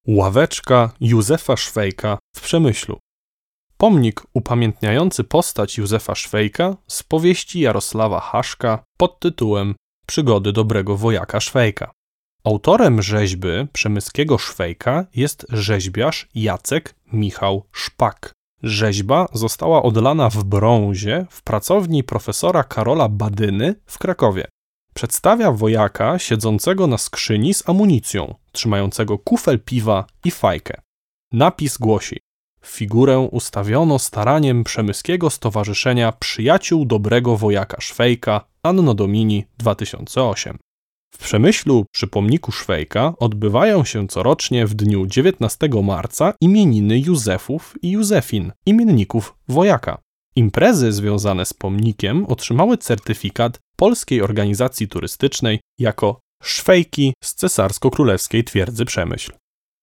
Ławeczka Józefa Szwejka w Przemyślu. Pomnik upamiętniający postać Józefa Szwejka z powieści Jarosława Haszka pod tytułem Przygody dobrego wojaka Szwejka. Autorem rzeźby przemyskiego Szwejka jest rzeźbiarz Jacek Michał Szpak. Rzeźba została odlana w brązie w pracowni profesora Karola Badyny w Krakowie. Przedstawia wojaka siedzącego na skrzyni z amunicją, trzymającego kufel piwa i fajkę. Napis głosi: figurę ustawiono staraniem Przemyskiego Stowarzyszenia Przyjaciół Dobrego Wojaka Szwejka Anno Domini 2008. W Przemyślu przy pomniku Szwejka odbywają się corocznie w dniu 19 marca imieniny Józefów i Józefin, imienników wojaka. Imprezy związane z pomnikiem otrzymały certyfikat Polskiej Organizacji Turystycznej jako Szwejki z Cesarsko-Królewskiej Twierdzy Przemyśl.